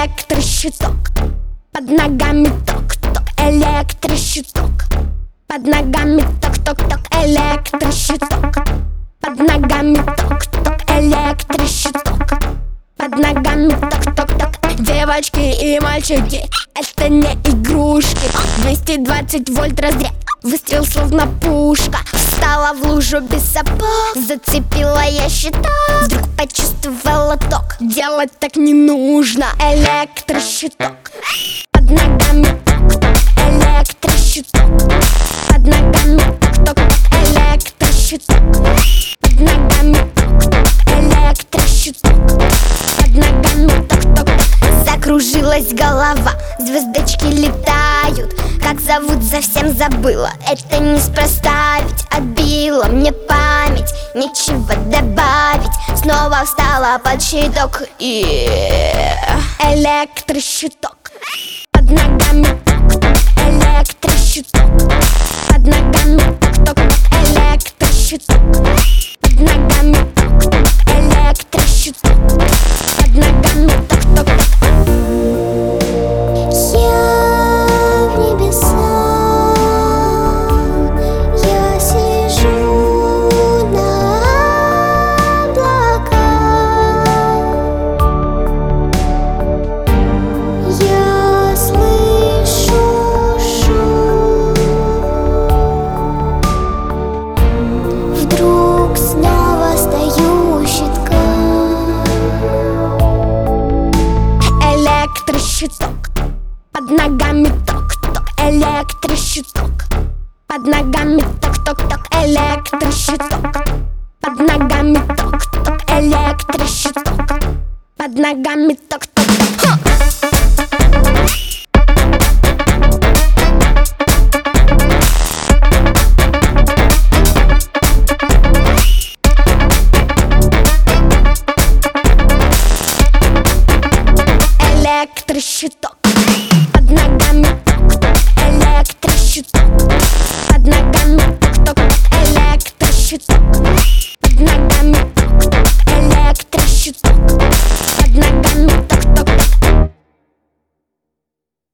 Электрощиток, под ногами ток-ток, электрощиток, под ногами ток-ток-ток, электрощиток, под ногами ток-ток, электрощиток, под ногами ток-ток-ток. Девочки и мальчики, это не игрушки. 220 вольт разряд, выстрел словно пушка. Встала в лужу без сапог, зацепила я щиток. Вдруг почувствовала ток, делать так не нужно. Электрощиток, под ногами ток-ток, электрощиток, под ногами ток-ток-ток, электрощиток, под ногами ток-ток, электрощиток, под ногами ток-ток-ток. Закружилась голова, звездочки летают. Как зовут, совсем забыла, это неспроста, ведь отбила мне память, нечего добавить. Снова встала под щиток и... Электрощиток, под ногами ток-ток, электрощиток, под ногами ток-ток-ток, электрощиток, под ногами ток-ток, электрощиток, под ногами ток-ток-ток. Электрощиток, под ногами ток-ток, электрощиток, под ногами ток-ток-ток, электрощиток, под ногами ток-ток, электрощиток, под ногами ток-ток-ток. Электрощиток.